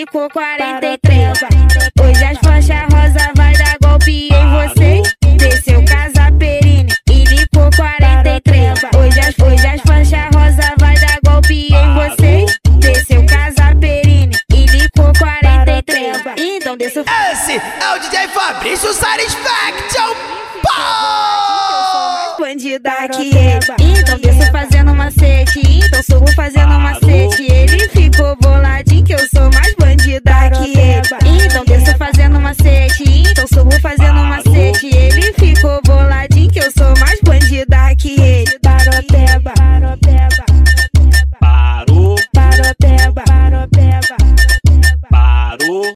Nico 43. Hoje as faixas rosa vai dar golpe em vocês. Desceu Casa Perini e Nico 43. Hoje as faixas rosa vai dar golpe em vocês. Desceu Casa Perini e Nico 43. Então desço. Esse é o DJ Fabrício Satisfaction. Bandida que ele. Então desço fazendo macete. Então subo fazendo macete. Ele ficou boladinho que eu sou mais bandida que ele.